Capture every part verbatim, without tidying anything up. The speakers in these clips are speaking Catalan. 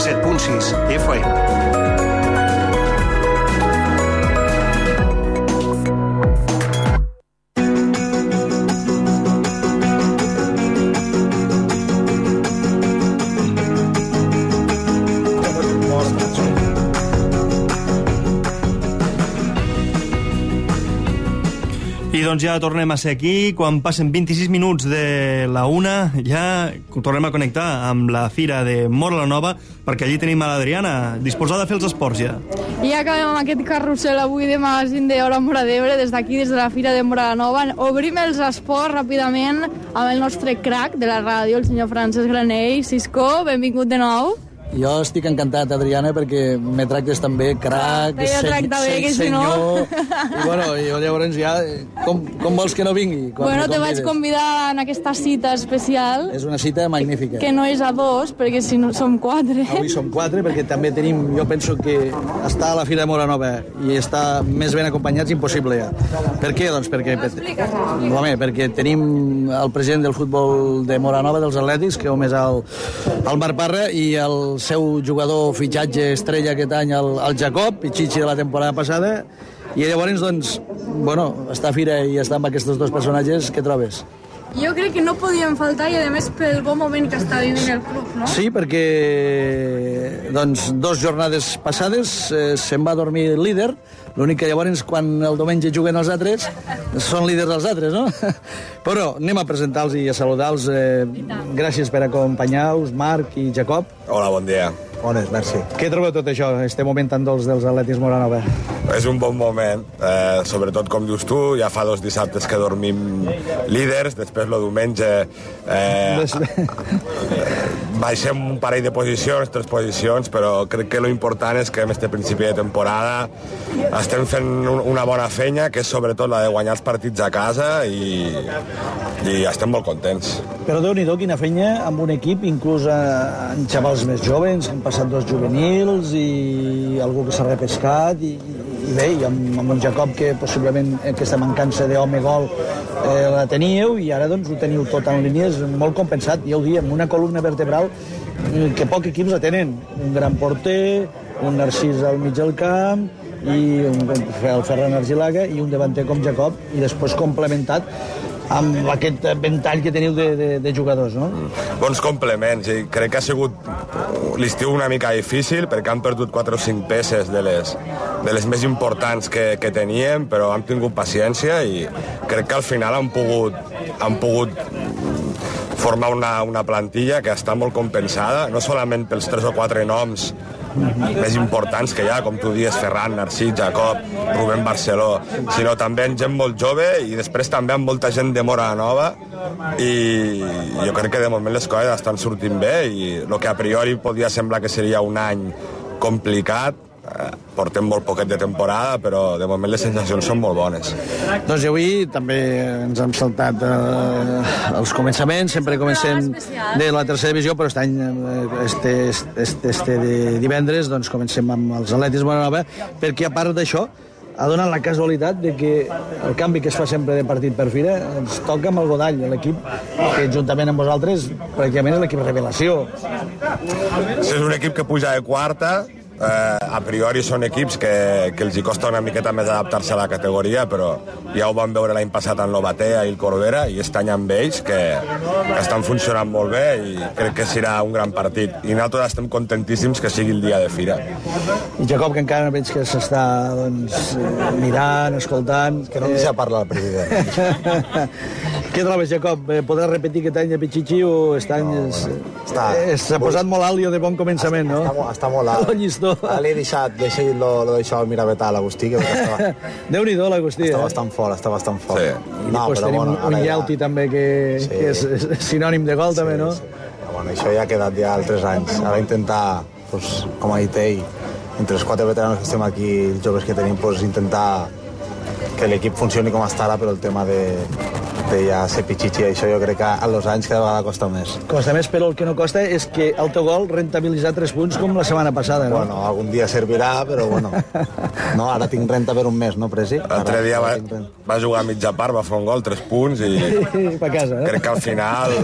set punt sis F M. I doncs ja tornem a ser aquí. Quan passen vint-i-sis minuts de la una, ja tornem a connectar amb la Fira de Móra la Nova, perquè allí tenim a l'Adriana, disposada a fer els esports ja. I ja acabem amb aquest carrusel avui de magazín d'Hora Móra d'Ebre, des d'aquí, des de la Fira de Móra la Nova. Obrim els esports ràpidament amb el nostre crac de la ràdio, el senyor Francesc Granell. Cisco, benvingut de nou. Jo estic encantat, Adriana, perquè me tractes també crac, ah, sen, bé, que senyor... Si no... I, bueno, jo llavors ja... Com, com vols que no vingui? Bueno, te vaig convidar en aquesta cita especial. És una cita magnífica. Que, que no és a dos, perquè si no som quatre. Avui som quatre, perquè també tenim... Jo penso que estar a la Fira de Móra Nova i estar més ben acompanyats impossible ja. Per què? Doncs perquè... Home, perquè tenim el president del futbol de Móra Nova, dels Atlètics, que hom és el, el Marc Parra, i el seu jugador fitxatge estrella aquest any, el, el Jacob, Pichichi de la temporada passada, i llavors, doncs, bueno, estar a Fira i estar amb aquests dos personatges, què trobes? Jo crec que no podien faltar, i a més pel bon moment que està vivint el club, no? Sí, perquè doncs, dos jornades passades eh, se'n va dormir el líder, l'únic que llavors quan el diumenge juguen els altres són líders els altres, no? Però anem a presentar-los i a saludar-los. Eh, gràcies per acompanyar-vos, Marc i Jacob. Hola, bon dia. Bones, merci. Què trobeu tot això, este moment tan dolç dels Atlètics Móra Nova? És un bon moment, eh, sobretot com dius tu, ja fa dos dissabtes que dormim líders, després el diumenge eh, baixem un parell de posicions, tres posicions, però crec que l'important és que en este principi de temporada estem fent una bona feina, que és sobretot la de guanyar els partits a casa, i, i estem molt contents. Però Déu-n'hi-do, quina feina amb un equip, inclús amb xavals més joves, han passat dos juvenils i algú que s'ha repescat, i, i bé, i amb, amb un Jacob que possiblement aquesta mancança d'home gol eh, la teníeu, i ara doncs ho teniu tot en línies molt compensat, ja ho diem, una columna vertebral que pocs equips la tenen, un gran porter, un Narcís al mig del camp, i un, el Ferran Argilaga, i un davanter com Jacob, i després complementat amb aquest ventall que teniu de, de, de jugadors, no? Bons complements, i crec que ha sigut l'estiu una mica difícil, perquè han perdut quatre o cinc peces de les, de les més importants que, que teníem, però han tingut paciència, i crec que al final han pogut, han pogut formar una, una plantilla que està molt compensada, no solament pels tres o quatre noms més importants que hi ha, com tu dius, Ferran, Narcís, Jacob, Rubén Barceló, sinó també amb gent molt jove, i després també amb molta gent de Móra Nova, i jo crec que de moment les coses estan sortint bé, i el que a priori podia semblar que seria un any complicat, eh, portem molt poquet de temporada, però de moment les sensacions són molt bones. Doncs i avui també ens hem saltat eh, els començaments, sempre comencem de la tercera divisió, però aquest any, este, este, este de divendres, doncs comencem amb els Atlètics Móra Nova, perquè a part d'això, ha donat la casualitat de que el canvi que es fa sempre de partit per Fira ens toca amb el Godall, l'equip que juntament amb vosaltres pràcticament és l'equip revelació. És un equip que puja de quarta, Eh, a priori són equips que, que els hi costa una miqueta més adaptar-se a la categoria, però ja ho vam veure l'any passat en l'Obatea i el Corbera, i aquest any amb ells, que, que estan funcionant molt bé, i crec que serà un gran partit, i nosaltres estem contentíssims que sigui el dia de Fira. I Jacob, que encara veig que s'està doncs, mirant, escoltant... Que no em deixa parlar el president. Què trobes, Jacob? Podràs repetir aquest any de Pichichi o aquest any no, és, està, s'ha posat molt alt i de bon començament, està, no? Està, està molt alt. El llistó. L'he deixat, deixat lo, lo deixat al Miravetà, l'Agustí, que estava... Déu-n'hi-do, l'Agustí, està eh? bastant fort, està bastant fort. Sí. I no, després tenim bueno, un Yelti ja... també, que, sí. que és, és sinònim de gol, sí, també, no? Sí. Bueno, això ja ha quedat ja altres anys. Ara intentar, pues, com ha dit ell, entre els quatre veteranos que estem aquí, els joves que tenim, pues, intentar que l'equip funcioni com està ara, però el tema de té ja ser pitxitxi, això jo crec que a los anys cada vegada costa més. Costa més, però el que no costa és que el teu gol rentabilitzar tres punts com la setmana passada, no? Bueno, algun dia servirà, però bueno. No, ara tinc renta per un mes, no, Presi? L'altre dia va, va jugar a mitja part, va fer un gol, tres punts, i pa casa, eh? crec que al final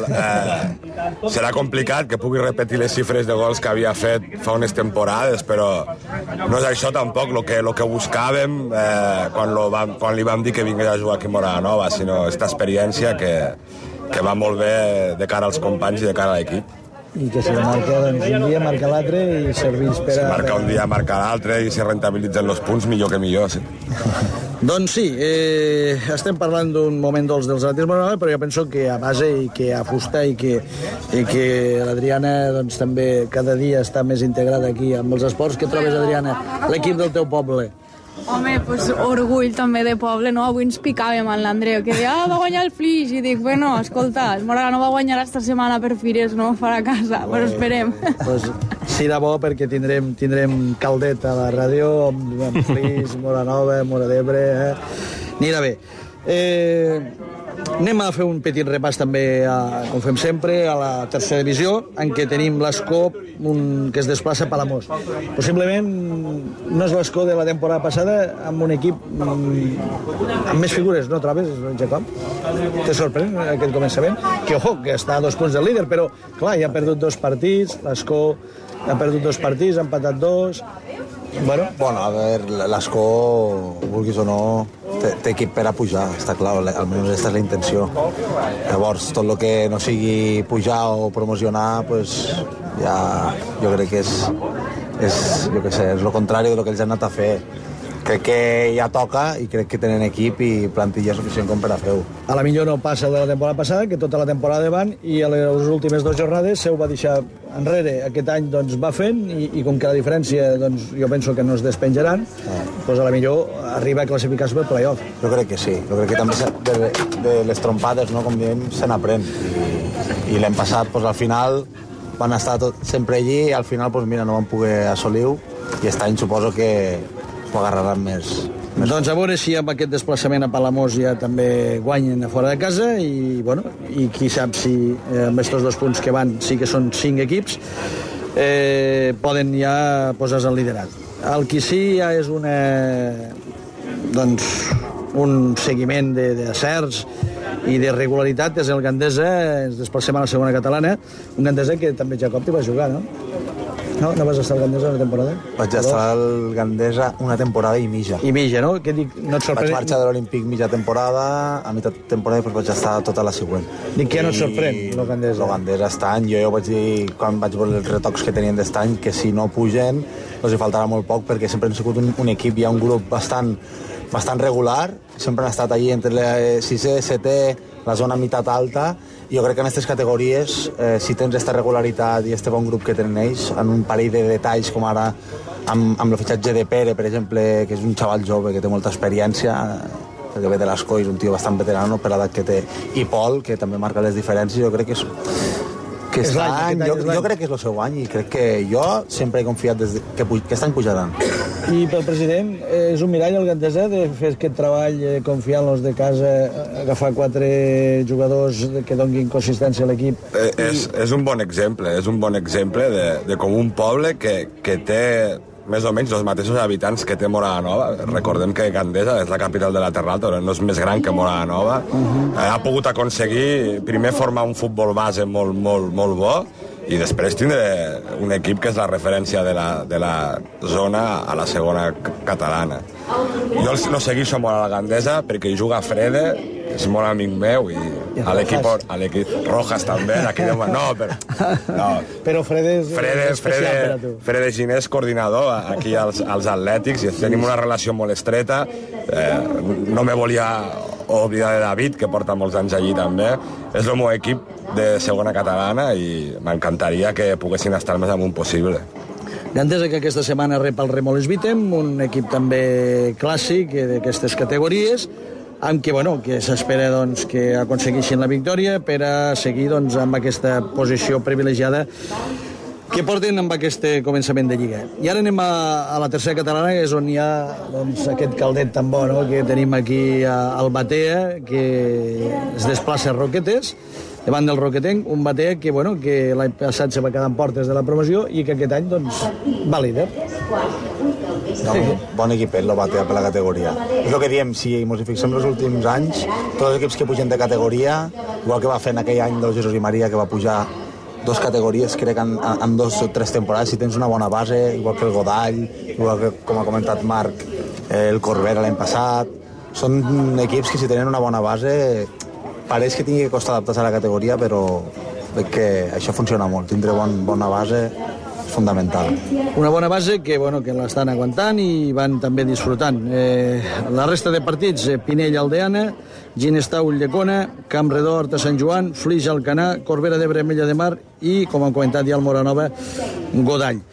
eh, serà complicat que pugui repetir les xifres de gols que havia fet fa unes temporades, però no és això tampoc el que, lo que buscàvem eh, quan, lo vam, quan li vam dir que vingués a jugar aquí a Moranova, sinó aquesta experiència que, que va molt bé de cara als companys i de cara a l'equip. I que si marca doncs, un dia, marca l'altre i serveix per a... Si marca un dia, marca l'altre i si rentabilitzen els punts, millor que millor, sí. Doncs sí, eh, estem parlant d'un moment dolç dels Atlètics Moranova, però jo penso que a base i que a fusta i que, i que l'Adriana doncs, també cada dia està més integrada aquí amb els esports. Què trobes, Adriana, l'equip del teu poble? Home, pues, orgull també de poble, no? Avui ens picàvem amb l'Andreu, que deia, ah, va guanyar el Flix, i dic, bueno, escolta, el Moranova no va guanyar esta setmana per Fires, no? Farà casa, però esperem. Pues, serà bo perquè tindrem, tindrem caldet a la ràdio, amb, amb Flix, Moranova, Mora d'Ebre, eh? Anirà bé. Eh, anem a fer un petit repàs també, a, com fem sempre, a la tercera divisió, en què tenim l'Escó un, que es desplaça a Palamós. Possiblement no és l'Escó de la temporada passada amb un equip amb, amb més figures, no trobes, Jacob? Te sorprèn aquest començament? Que, ojo, que està a dos punts del líder, però, clar, ja ha perdut dos partits, l'Escó ha perdut dos partits, ha empatat dos... Bueno, bueno a veure, l'Escó, vulguis o no, té, té equip per a pujar, està clar, almenys aquesta és la intenció. Llavors, tot el que no sigui pujar o promocionar, pues, ja jo crec que és, és, jo què sé, és el contrari del que ells han anat a fer. Crec que ja toca i crec que tenen equip i plantilla suficient com per a fer-ho. A la millor no passa de la temporada passada, que tota la temporada van, i a les últimes dues jornades se ho va deixar enrere. Aquest any doncs, va fent, i, i com que la diferència doncs, jo penso que no es despenjaran, ah. doncs a la millor arriba a classificar-se per playoff. Jo crec que sí, jo crec que també de, de les trompades, no, com diem, se n'aprèn. I, i l'hem passat, doncs, al final van estar tot, sempre allí i al final doncs, mira, no van poder assolir-ho, i aquest any suposo que ho agarraran més, més. Doncs a veure si amb aquest desplaçament a Palamós ja també guanyen a fora de casa i, bueno, i qui sap si eh, amb aquests dos punts que van, sí que són cinc equips, eh, poden ja posar-se al liderat. El que sí ja és una, doncs, un seguiment d'acerts i de regularitat és el Gandesa. Ens desplacem a la segona catalana, un Gandesa que també Jacob t'hi va jugar, no? No, no vas estar al Gandesa una temporada? Vaig estar al Gandesa una temporada i mitja. I mitja, no? Què dic? No et sorprèn? Vaig marxar de l'Olímpic mitja temporada, a mitja temporada i vaig estar tota la següent. Dic que ja no et sorprèn, el Gandesa? El Gandesa està any, jo ja ho vaig dir quan vaig veure els retocs que tenien d'estany, que si no pugen els hi faltarà molt poc, perquè sempre han sigut un, un equip, hi ha un grup bastant, bastant regular, sempre han estat allí entre el sisè, setè, la zona meitat alta. Jo crec que en aquestes categories, eh, si tens aquesta regularitat i aquest bon grup que tenen ells, en un parell de detalls com ara amb, amb el fitxatge de Pere, per exemple, que és un xaval jove que té molta experiència, perquè ve de l'Escó i és un tio bastant veterano per l'edat que té, i Pol, que també marca les diferències, jo crec que és... que és any, jo, jo crec que és el seu any i crec que jo sempre he confiat des de, que, que aquest any pujaran. I pel president és un mirall el Gandesa de fer aquest treball, eh, confiar en los de casa, agafar quatre jugadors que donguin consistència a l'equip. Eh, és, és un bon exemple, és un bon exemple de, de com un poble que, que té més o menys els mateixos habitants que té Moranova. Recordem que Gandesa és la capital de la Terra Alta, no és més gran que Moranova. Uh-huh. Ha pogut aconseguir primer formar un futbol base molt, molt, molt bo i després tindre un equip que és la referència de la, de la zona a la segona catalana. Jo no segueixo molt a la Gandesa perquè hi juga Frede, és molt amic meu, i, I a l'equip a l'equip Rojas també, aquí de... no, però no. Però Frede és Frede, especial Frede, per a tu. Frede Ginés, coordinador aquí als, als Atlètics, i tenim una relació molt estreta. Eh, no me volia oblidar de David, que porta molts anys allí també. És el meu equip de segona catalana i m'encantaria que poguessin estar més amunt possible. Gandesa, que aquesta setmana rep el Remoles Vitem, un equip també clàssic d'aquestes categories, amb què, bueno, que s'espera doncs, que aconsegueixin la victòria per a seguir doncs, amb aquesta posició privilegiada que porten amb aquest començament de Lliga. I ara anem a, a la tercera catalana, que és on hi ha doncs, aquest caldet tan bo, no?, que tenim aquí a, al Batea, que es desplaça a Roquetes, davant del Roquetenc, un Batea que, bueno, que l'any passat se va quedar en portes de la promoció i que aquest any doncs, va líder. No, bon equipet, el Batea per la categoria. És el que diem, si ens hi fixem els últims anys, tots els equips que pugen de categoria, igual que va fer en aquell any del Jesús i Maria, que va pujar dos categories, crec, en, en dos o tres temporades, si tens una bona base, igual que el Godall, igual que, com ha comentat Marc, el Corbera l'any passat, són equips que si tenen una bona base pareix que tingui que costar adaptar-se a la categoria, però veig que això funciona molt, tindre bon, bona base és fundamental. Una bona base que, bueno, que l'estan aguantant i van també disfrutant. Eh, la resta de partits, eh, Pinell, Aldeana, Ginestau, Ulldecona, Campredó, Horta Sant Joan, Flix, Alcanar, Corbera d'Ebre, Mella de Mar i, com hem comentat ja, el Moranova, Godall.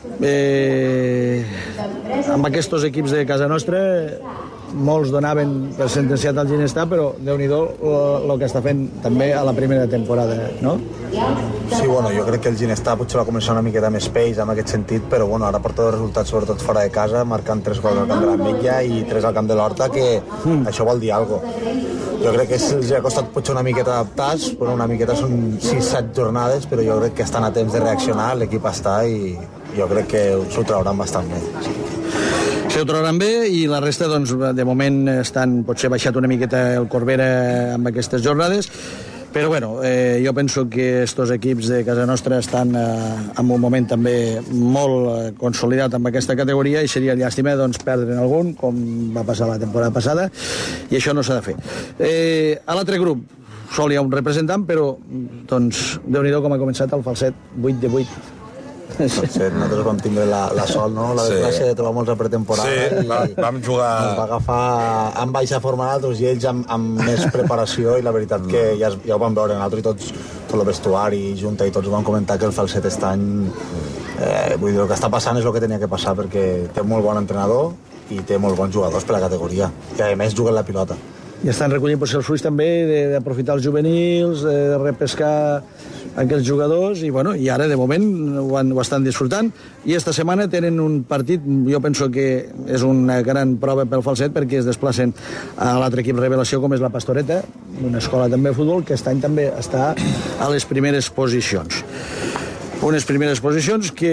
Eh, amb aquests equips de casa nostra, molts donaven per sentenciat al Ginestà, però Déu-n'hi-do el que està fent també a la primera temporada, no? Sí, bueno, jo crec que el Ginestà potser va començar una miqueta més peix en aquest sentit, però bueno, ara porta els resultats sobretot fora de casa, marcant tres gols al camp de l'Ametlla i tres al camp de l'Horta, que mm. això vol dir alguna cosa. Jo crec que els ha costat potser una miqueta adaptats, però una miqueta són sis set jornades, però jo crec que estan a temps de reaccionar, l'equip està i jo crec que s'ho trauran bastant bé. S'ho trauran bé i la resta, doncs, de moment estan, potser baixat una miqueta el Corbera amb aquestes jornades, però bueno, eh, jo penso que estos equips de casa nostra estan eh, en un moment també molt eh, consolidat amb aquesta categoria i seria llàstima doncs, perdre'n algun, com va passar la temporada passada, i això no s'ha de fer. Eh, a l'altre grup sol hi ha un representant, però doncs, Déu-n'hi-do com ha començat el Falset, vuit de vuit. Falset, nosaltres vam tindre la, la sol, no? La desgràcia sí. de trobar molts a pretemporada. Sí, va, vam jugar... Ens va agafar amb baixa forma nosaltres i ells amb, amb més preparació i la veritat que ja, ja ho vam veure nosaltres i tots, tot el vestuari i junta i tots ho vam comentar que el Falset està any... Eh, vull dir, el que està passant és el que tenia que passar perquè té molt bon entrenador i té molt bons jugadors per la categoria i a més juguen la pilota. I estan recollint potser els fruits també d'aprofitar els juvenils, de repescar aquells jugadors i, bueno, i ara de moment ho, han, ho estan disfrutant i esta setmana tenen un partit, jo penso que és una gran prova pel Falset perquè es desplacen a l'altre equip revelació com és la Pastoreta, una escola també de futbol que aquest any també està a les primeres posicions. Unes primeres posicions que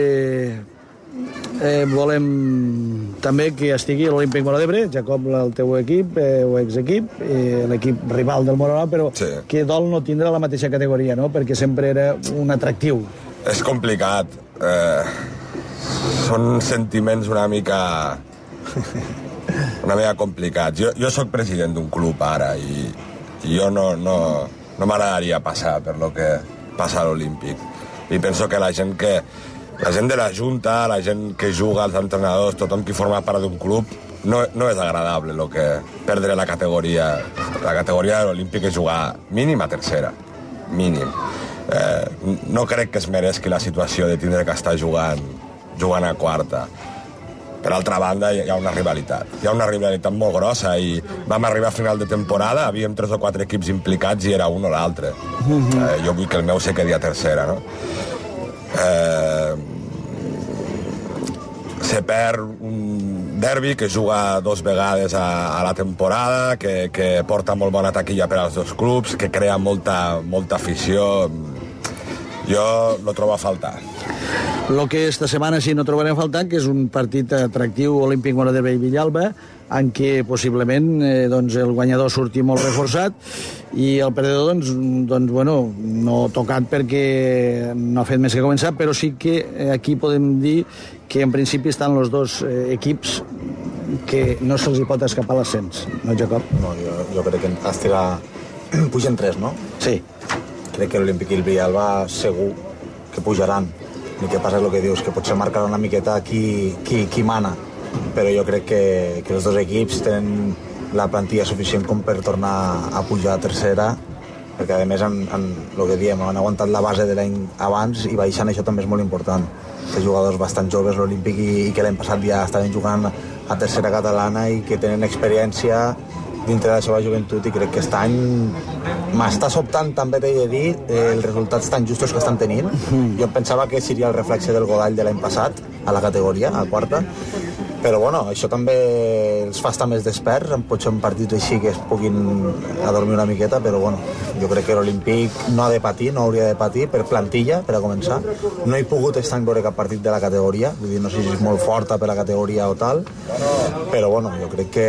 eh, volem també que estigui l'Olímpic Móra d'Ebre, Jacob, el teu equip, eh, o exequip, eh, l'equip rival del Móra, però sí. que dol no tindre la mateixa categoria, no?, perquè sempre era un atractiu. És complicat. Eh, són sentiments una mica... una mica complicats. Jo, jo sóc president d'un club ara i, i jo no, no, no m'agradaria passar per lo que passa a l'Olímpic. I penso que la gent que la gent de la Junta, la gent que juga, els entrenadors, tothom qui forma part d'un club, no, no és agradable lo que perdre la categoria. La categoria de l'Olímpic és jugar mínim a tercera, mínim. Eh, no crec que es mereixi la situació de tindre que estar jugant, jugant a quarta. Per altra banda, hi ha una rivalitat. Hi ha una rivalitat molt grossa i vam arribar a final de temporada, havíem tres o quatre equips implicats i era un o l'altre. Eh, jo vull que el meu se quedi a tercera, no? Eh, se perd un derbi que juga dos vegades a, a la temporada, que, que porta molt bona taquilla per als dos clubs, que crea molta, molta afició. Jo lo trobo a faltar. Lo que esta setmana sí no trobarem a faltar, que és un partit atractiu Olímpic Móra d'Ebre i Villalba, en què possiblement eh, doncs el guanyador surti molt reforçat i el perdedor doncs, doncs, bueno, no tocat perquè no ha fet més que començar, però sí que aquí podem dir que en principi estan els dos eh, equips que no se'ls hi pot escapar l'ascens, no, Jacob? No, jo, jo crec que estirà... pugen tres, no? Sí. Crec que l'Olímpic i el Villalba segur que pujaran. El que passa és el que dius, que potser marcarà una miqueta qui, qui, qui mana, però jo crec que, que els dos equips tenen la plantilla suficient com per tornar a pujar a tercera, perquè a més en, en el que diem, han aguantat la base de l'any abans i baixant això també és molt important. Té jugadors bastant joves l'Olímpic i, i que l'any passat ja estaven jugant a tercera catalana i que tenen experiència dintre de la seva joventut, i crec que aquest any m'està sobtant, també t'he de dir, eh, els resultats tan justos que estan tenint. Mm. Jo pensava que seria el reflexe del Godall de l'any passat, a la categoria, a quarta, però bueno, això també els fa estar més desperts, en potser un partit així que es puguin adormir una miqueta, però bueno, jo crec que l'Olímpic no ha de patir, no hauria de patir, per plantilla, per a començar. No he pogut estar en veure cap partit de la categoria, vull dir, no sé si és molt forta per la categoria o tal, però bueno, jo crec que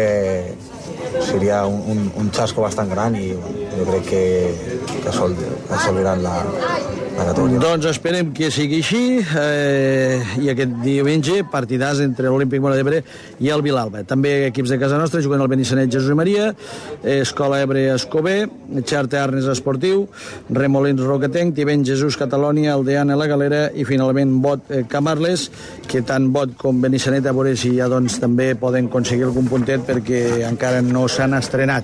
seria un, un, un xasco bastant gran i jo crec que, que assol, assoliran la, la categoria. Doncs esperem que sigui així, eh, i aquest diumenge partidars entre l'Olímpic Móra d'Ebre i el Vilalba. També equips de casa nostra juguen el Benissanet Jesús i Maria, Escola Ebre Escobé, Xarte Arnes Esportiu, Remolins Roquetenc, Tivent Jesús Catalònia, Aldeana La Galera i finalment Bot eh, Camarles, que tant Bot com Benissanet a veure si ja doncs també poden aconseguir algun puntet perquè encara no s'han estrenat.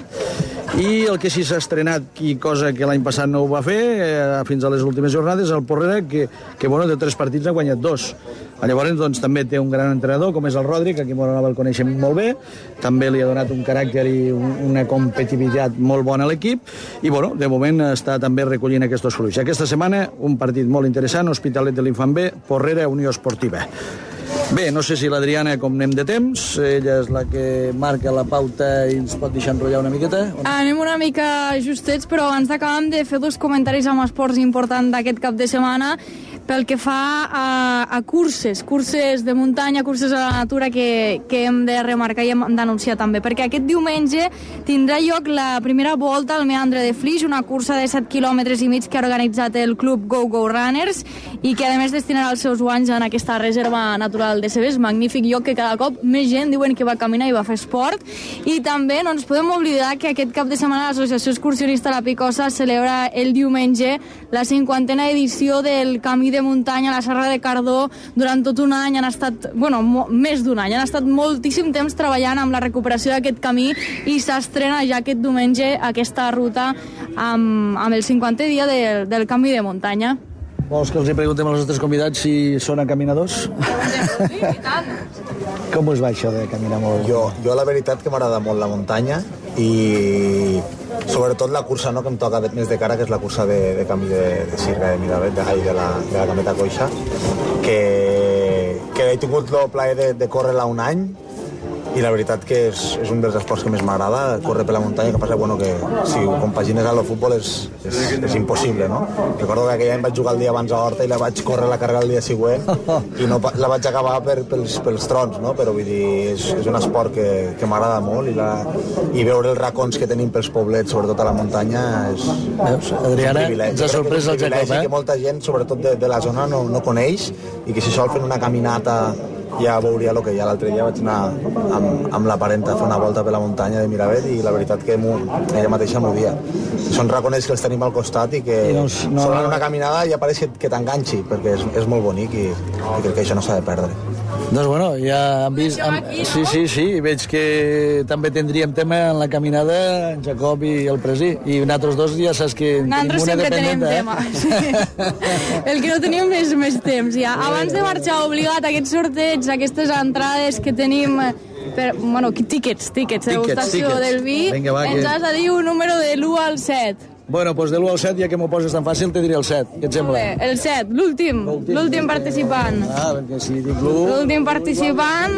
I el que sí s'ha estrenat, i cosa que l'any passat no ho va fer, eh, fins a les últimes jornades, el Porrera, que, que bueno, de tres partits ha guanyat dos. Llavors, doncs, també té un gran entrenador, com és el Rodri, que aquí a Móra el coneixem molt bé, també li ha donat un caràcter i un, una competitivitat molt bona a l'equip, i bueno, de moment està també recollint aquests fruits. Aquesta setmana, un partit molt interessant, Hospitalet de l'Infant B, Porrera, Unió Esportiva. Bé, no sé si l'Adriana, com anem de temps, ella és la que marca la pauta i ens pot deixar enrotllar una miqueta. Anem una mica justets, però abans d'acabem de fer dos comentaris amb esports importants d'aquest cap de setmana pel que fa a, a curses, curses de muntanya, curses a la natura que, que hem de remarcar i hem d'anunciar també, perquè aquest diumenge tindrà lloc la primera volta al meandre de Flix, una cursa de set quilòmetres i mig que ha organitzat el club Go Go Runners i que a més destinarà els seus guanys en aquesta reserva natural de Cebes, magnífic lloc que cada cop més gent diuen que va caminar i va fer esport. I també no ens podem oblidar que aquest cap de setmana l'Associació Excursionista La Picosa celebra el diumenge la cinquantena edició del Camí de Muntanya a la Serra de Cardó. Durant tot un any han estat, bueno, més d'un any, han estat moltíssim temps treballant amb la recuperació d'aquest camí i s'estrena ja aquest diumenge aquesta ruta amb, amb el cinquantè dia de, del Camí de Muntanya. Vols que els hi preguntem als nostres convidats si són caminadors? Sí, i tant. Com us va això de caminar molt? Jo, jo la veritat que m'agrada molt la muntanya i sobretot la cursa, no, que em toca més de cara, que és la cursa de, de camí de, de Sirga, de Miravet, de, de, la, de la Cameta Coixa, que, que he tingut el plaer de, de córrer-la un any i la veritat que és, és un dels esports que més m'agrada, córrer per la muntanya, que passa bueno, que si ho compagines amb el futbol és, és, és impossible, no? Recordo que aquell any vaig jugar el dia abans a Horta i la vaig córrer la carrera el dia següent i no, la vaig acabar per, pels, pels trons, no? Però vull dir, és, és un esport que, que m'agrada molt i, la, i veure els racons que tenim pels poblets, sobretot a la muntanya, és, Veus, Adriana, ens ha sorprès el Jacob, eh? Que molta gent, sobretot de, de la zona, no, no coneix i que si sol fent una caminata ja veuria el que hi ha. L'altre dia vaig anar amb, amb la parenta a fer una volta per la muntanya de Miravet i la veritat que ella mateixa m'ho dia. Són raconets que els tenim al costat i que I no, no, solen no, una caminada i ja pareix que, que t'enganxi, perquè és, és molt bonic i, i crec que això no s'ha de perdre. Doncs bueno, ja hem vist... Amb... Sí, sí, sí, veig que també tindríem tema en la caminada en Jacob i el Presi, i nosaltres dos ja saps que nosaltres sempre tenim eh? tema. Sí. El que no tenim és més temps, ja. Abans de marxar, obligat, aquests sorteig, aquestes entrades que tenim... Per, bueno, tíquets, tíquets de degustació del vi. Vinga, va, ens que... has de dir un número de l'u al set. Bueno, doncs de l'u al set, ja que m'ho poses tan fàcil, te diré el set. Què et sembla? Bé, el set, l'últim, l'últim participant. Ah, perquè si dic l'u... L'últim participant,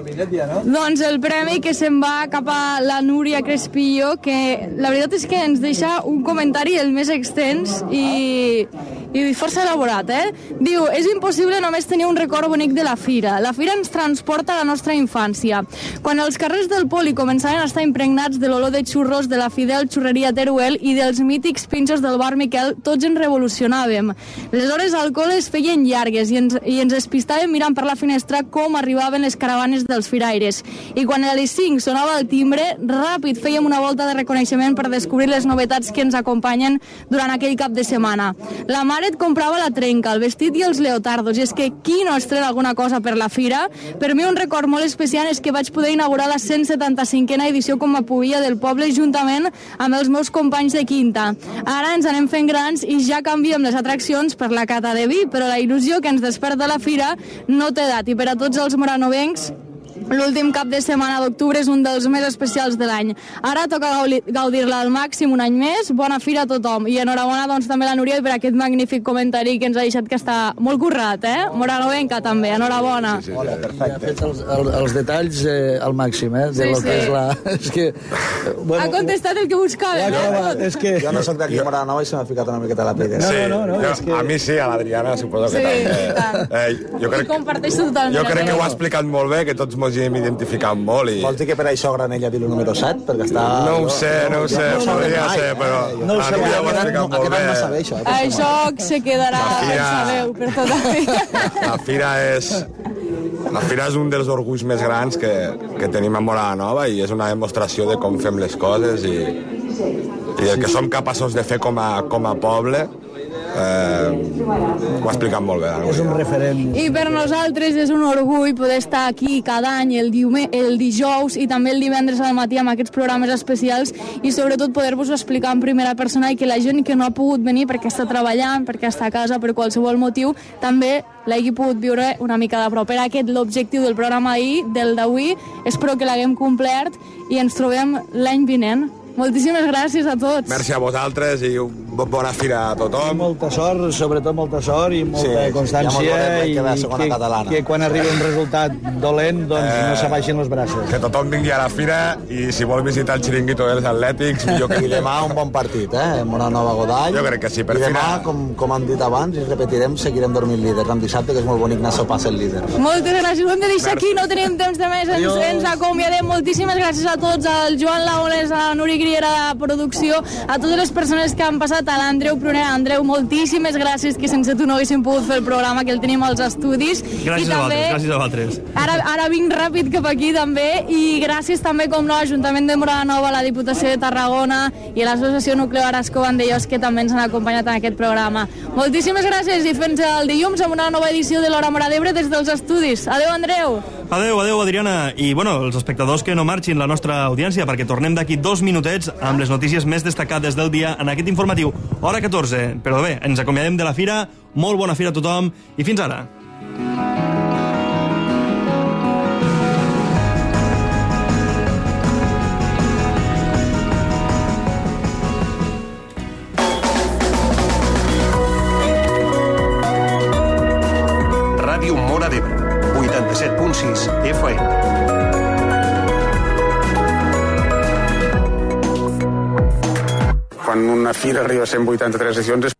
doncs el premi que se'n va cap a la Núria Crespillo, que la veritat és que ens deixa un comentari el més extens i, i força elaborat, eh? Diu, és impossible només tenir un record bonic de la fira. La fira ens transporta a la nostra infància. Quan els carrers del Poli començaven a estar impregnats de l'olor de xurros de la Fidel Xurreria Teruel i dels mítics pinxos del bar Miquel, tots ens revolucionàvem. Les hores d'alcohol es feien llargues i ens, i ens espistàvem mirant per la finestra com arribaven les caravanes dels firaires. I quan a les cinc sonava el timbre, ràpid fèiem una volta de reconeixement per descobrir les novetats que ens acompanyen durant aquell cap de setmana. La mare et comprava la trenca, el vestit i els leotardos, i és que qui no estrena alguna cosa per la fira? Per mi un record molt especial és que vaig poder inaugurar la cent setanta-cinquena edició com a Puïlla del poble juntament amb els meus companys de quinta. Ara ens anem fent grans i ja canviem les atraccions per la cata de vi, però la il·lusió que ens desperta la fira no té edat, i per a tots els moranovencs l'últim cap de setmana d'octubre és un dels més especials de l'any. Ara toca gaudir-la al màxim un any més. Bona fira a tothom. I enhorabona doncs, també a la Núria per aquest magnífic comentari que ens ha deixat, que està molt currat, eh? Moranovenca també, enhorabona. Sí, sí, sí. Hola, perfecte. Ha fet els, els, els detalls eh, al màxim, eh? De sí, lo sí. que és la... És que, bueno, ha contestat el que buscava. ja, eh? va, és que... Jo no soc d'aquí a Moranova i se m'ha ficat una miqueta la pell. Sí, no, no, no, jo, és que... a mi sí, a l'Adriana suposo que Sí, també. tant. Eh, jo crec, comparteixo totalment. jo crec que ho ha amb ell. explicat molt bé, que tots mos hi hem identificat molt. I... Vols dir que per això Granella diu el número set? Perquè està... No ho sé, no ho sé, no ho podria sabem ser, mai, però eh? No ho a sé, mi ja ho ha no, explicat no, molt aquest any no bé. saber això. Eh? Això se quedarà, La fira- ja sabeu, per tot el dia. La fira és... La fira és un dels orgulls més grans que, que tenim a Moranova i és una demostració de com fem les coses i, i el que som capaços de fer com a, com a poble. Eh, ho ha explicat molt bé. És un referent. I per nosaltres és un orgull poder estar aquí cada any el, diume, el dijous i també el divendres al matí amb aquests programes especials i sobretot poder-vos explicar en primera persona i que la gent que no ha pogut venir perquè està treballant, perquè està a casa, per qualsevol motiu, també l'hagi pogut viure una mica de prop. Era aquest l'objectiu del programa d'ahir, del d'avui. Espero que l'haguem complert i ens trobem l'any vinent. Moltíssimes gràcies a tots. Merci a vosaltres i bona fira a tothom. Molta sort, sobretot molta sort i molta Sí, constància ja molt i que ve a segona que, catalana. que quan arribi un resultat dolent doncs Eh, no s'abaixin els braços. Que tothom vingui a la fira i si vol visitar el xiringuito dels Atlètics, millor que I demà un bon partit, eh? Moranova Godall. Jo crec que sí, per I demà, fira- com, com hem dit abans, i repetirem, seguirem dormint líders. Amb dissabte, que és molt bonic anar a sopar ser líder. Moltes gràcies. Ho hem de deixar aquí, no tenim temps de més. Ens, ens acomiadem. Moltíssimes gràcies a tots, al Joan Laones, a la Núria Griera de producció, a totes les persones que han passat, a l'Andreu Pruner. Andreu, moltíssimes gràcies, que sense tu no haguéssim pogut fer el programa, que el tenim als estudis. Gràcies I a també, vosaltres, gràcies a vosaltres. Ara, ara vinc ràpid cap aquí també, i gràcies també, com no, a l'Ajuntament de Moranova, a la Diputació de Tarragona i a l'Associació Nuclear Ascó Vandellós, que també ens han acompanyat en aquest programa. Moltíssimes gràcies i fins el dilluns amb una nova edició de l'Hora Mora d'Ebre des dels estudis. Adéu, Andreu! Adéu, adéu, Adriana. I, bueno, els espectadors que no marxin la nostra audiència, perquè tornem d'aquí dos minutets amb les notícies més destacades del dia en aquest informatiu. Hora catorze. Però bé, ens acomiadem de la fira. Molt bona fira a tothom i fins ara. Ràdio Mora d'Ebre, vuitanta-set punt sis F M. Quan una fira arriba a cent vuitanta-tres edicions és